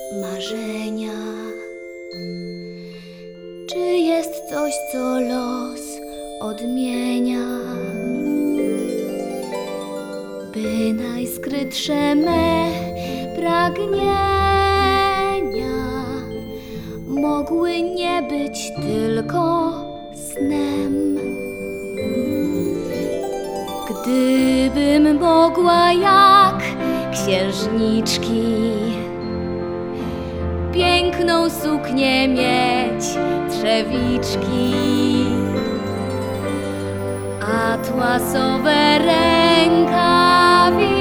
marzenia. Czy jest coś, co los odmienia, by najskrytsze me pragnienia mogły nie być tylko snem? Gdybym mogła jak księżniczki piękną suknię mieć, trzewiczki, atłasowe rękawiczki